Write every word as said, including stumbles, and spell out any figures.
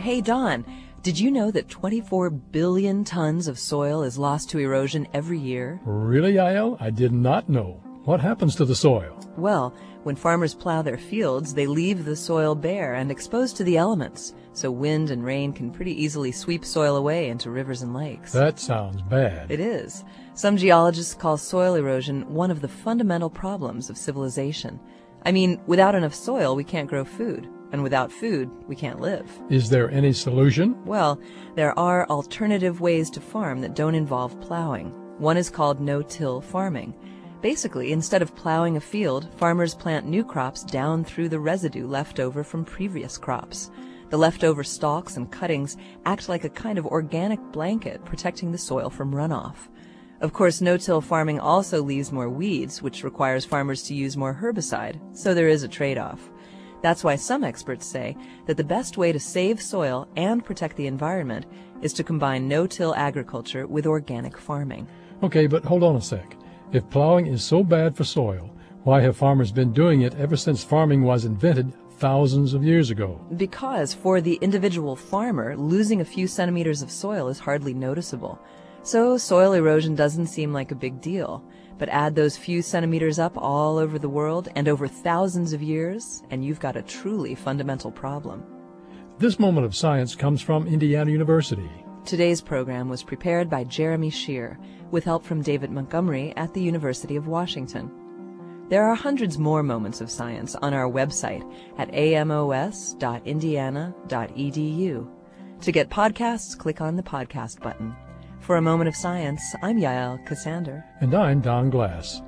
hey, Don, did you know that twenty-four billion tons of soil is lost to erosion every year? Really, Yael? I did not know. What happens to the soil? Well, when farmers plow their fields, they leave the soil bare and exposed to the elements, so wind and rain can pretty easily sweep soil away into rivers and lakes. That sounds bad. It is. Some geologists call soil erosion one of the fundamental problems of civilization. I mean, without enough soil, we can't grow food. And without food, we can't live. Is there any solution? Well, there are alternative ways to farm that don't involve plowing. One is called no-till farming. Basically, instead of plowing a field, farmers plant new crops down through the residue left over from previous crops. The leftover stalks and cuttings act like a kind of organic blanket protecting the soil from runoff. Of course, no-till farming also leaves more weeds, which requires farmers to use more herbicide, so there is a trade-off. That's why some experts say that the best way to save soil and protect the environment is to combine no-till agriculture with organic farming. Okay, but hold on a sec. If plowing is so bad for soil, why have farmers been doing it ever since farming was invented thousands of years ago? Because for the individual farmer, losing a few centimeters of soil is hardly noticeable. So soil erosion doesn't seem like a big deal. But add those few centimeters up all over the world and over thousands of years, and you've got a truly fundamental problem. This moment of science comes from Indiana University. Today's program was prepared by Jeremy Shear, with help from David Montgomery at the University of Washington. There are hundreds more moments of science on our website at amos dot indiana dot e d u. To get podcasts, click on the podcast button. For A Moment of Science, I'm Yael Cassander. And I'm Don Glass.